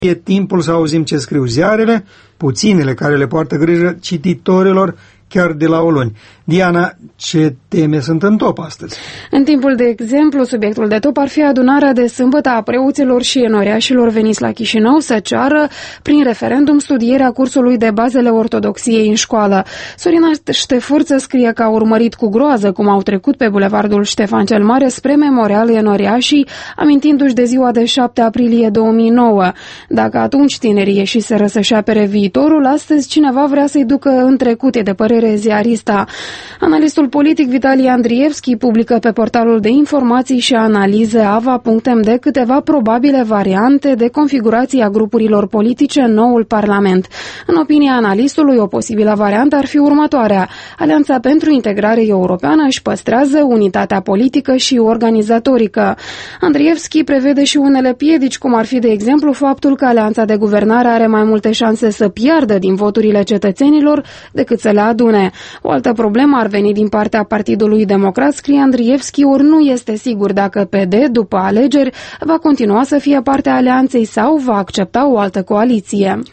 E timpul să auzim ce scriu ziarele, puținele care le poartă grijă cititorilor chiar de la o luni. Diana, ce teme sunt în top astăzi? În timpul de exemplu, subiectul de top ar fi adunarea de sâmbătă a preoților și enoriașilor veniți la Chișinău să ceară prin referendum studierea cursului de bazele ortodoxiei în școală. Sorina Ștefurță scrie că a urmărit cu groază cum au trecut pe bulevardul Ștefan cel Mare spre memorial enoriașii, amintindu-și de ziua de 7 aprilie 2009. Dacă atunci tinerii ieșiseră să-și apere viitorul, astăzi cineva vrea să-i ducă în trecut, e de părere ziarista. Analistul politic Vitali Andrievski publică pe portalul de informații și analize ava.md câteva probabile variante de configurație a grupurilor politice în noul Parlament. În opinia analistului, o posibilă variantă ar fi următoarea. Alianța pentru Integrare Europeană își păstrează unitatea politică și organizatorică. Andrievski prevede și unele piedici, cum ar fi, de exemplu, faptul că Alianța de Guvernare are mai multe șanse să piardă din voturile cetățenilor decât să le adune. O altă problemă ar veni din partea Partidului Democrat, scrie Andrievski, ori nu este sigur dacă PD, după alegeri, va continua să fie partea alianței sau va accepta o altă coaliție.